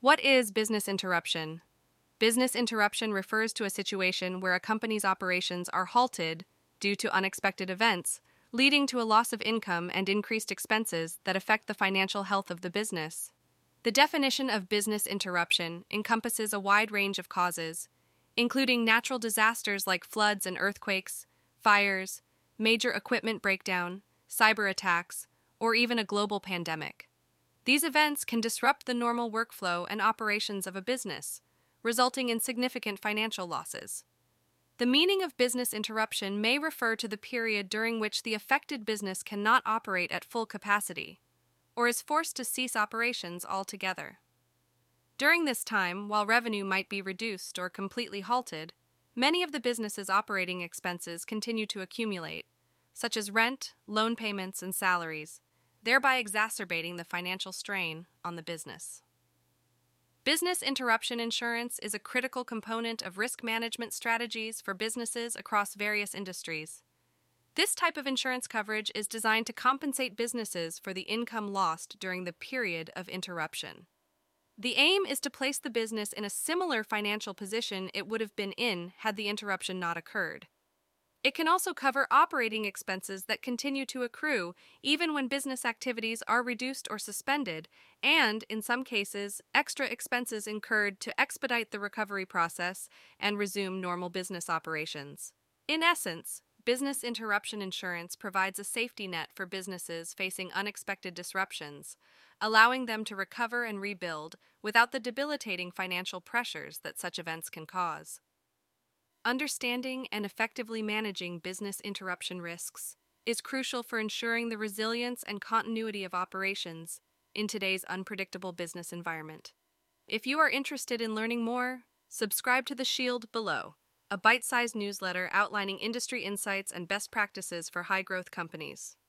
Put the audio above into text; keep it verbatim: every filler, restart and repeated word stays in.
What is business interruption? Business interruption refers to a situation where a company's operations are halted due to unexpected events, leading to a loss of income and increased expenses that affect the financial health of the business. The definition of business interruption encompasses a wide range of causes, including natural disasters like floods and earthquakes, fires, major equipment breakdown, cyber attacks, or even a global pandemic. These events can disrupt the normal workflow and operations of a business, resulting in significant financial losses. The meaning of business interruption may refer to the period during which the affected business cannot operate at full capacity, or is forced to cease operations altogether. During this time, while revenue might be reduced or completely halted, many of the business's operating expenses continue to accumulate, such as rent, loan payments, and salaries, thereby exacerbating the financial strain on the business. Business interruption insurance is a critical component of risk management strategies for businesses across various industries. This type of insurance coverage is designed to compensate businesses for the income lost during the period of interruption. The aim is to place the business in a similar financial position it would have been in had the interruption not occurred. It can also cover operating expenses that continue to accrue even when business activities are reduced or suspended, and, in some cases, extra expenses incurred to expedite the recovery process and resume normal business operations. In essence, business interruption insurance provides a safety net for businesses facing unexpected disruptions, allowing them to recover and rebuild without the debilitating financial pressures that such events can cause. Understanding and effectively managing business interruption risks is crucial for ensuring the resilience and continuity of operations in today's unpredictable business environment. If you are interested in learning more, subscribe to The Shield below, a bite-sized newsletter outlining industry insights and best practices for high-growth companies.